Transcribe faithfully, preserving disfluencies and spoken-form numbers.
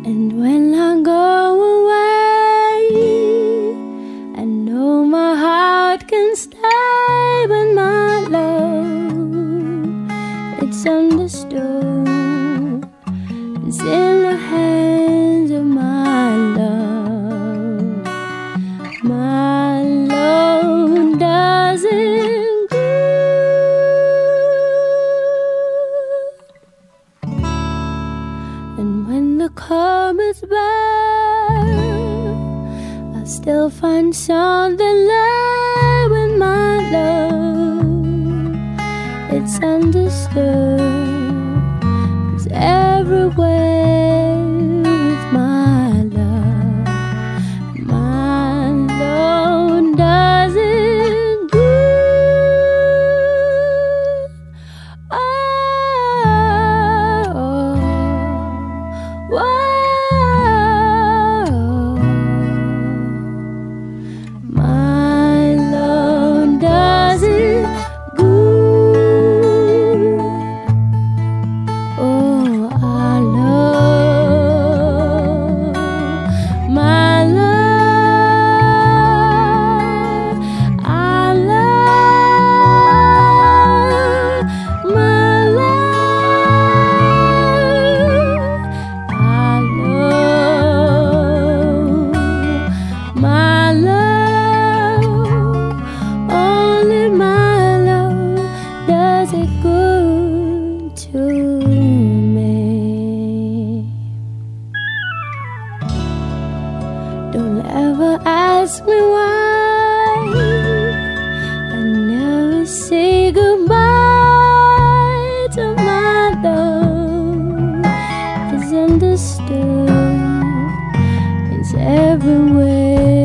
And when I go away, I know my heart can stay, but my love, it's understood, it's in the hands of my love. My love doesn't grow. And when the cupboard's bare, I'll still find something there with my love. It's understood, it's everywhere with my love. My love doesn't grow. Oh, oh, oh. My love doesn't grow. Oh, I love my love. I love my love. I love my love. Only my love does it good to me. Don't ever ask me why I never say goodbye to my love. It's understood, it's everywhere.